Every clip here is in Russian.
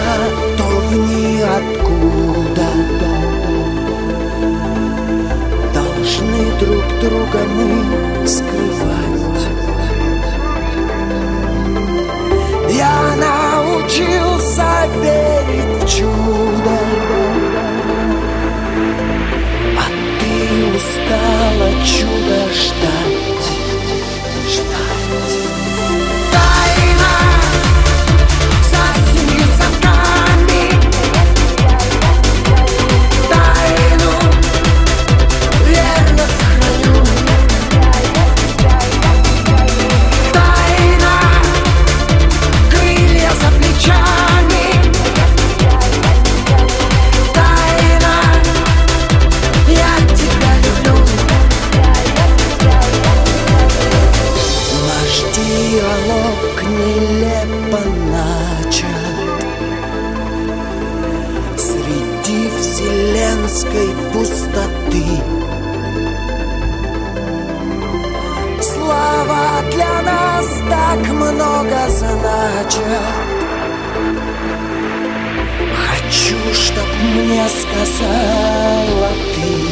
то в ниоткуда. Должны друг друга мы скрывать. Я научился верить в чудо, а ты устала чудо ждать. Тайна за семи замками, тайну верно сохраню. Тайна, крылья за плечами, тайна, я тебя люблю. Наш диалог нелепо начат среди вселенской пустоты. Слова для нас так много значат. Хочу, чтоб мне сказала ты.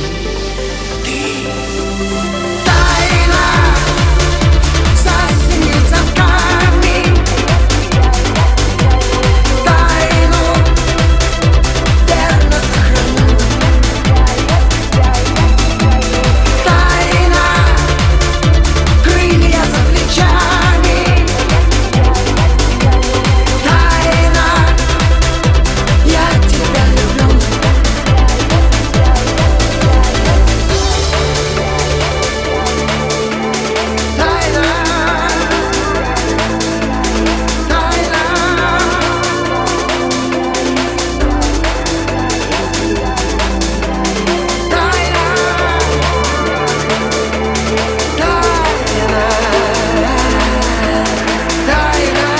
Тайна за семи замками, тайну верно сохраню. Тайна, крылья за плечами, тайна, я тебя люблю. Тайна, тайна, тайна,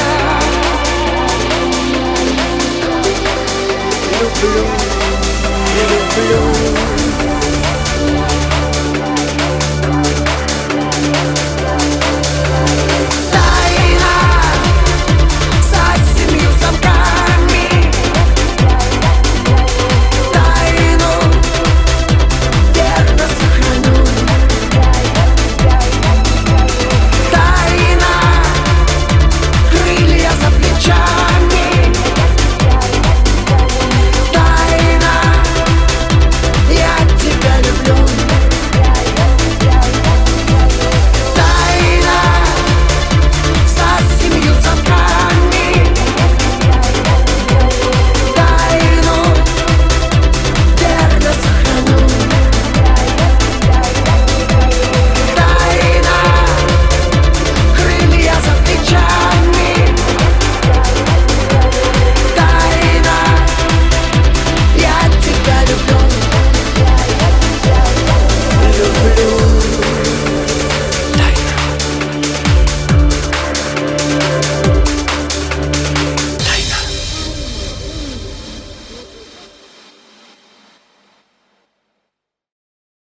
люблю, люблю.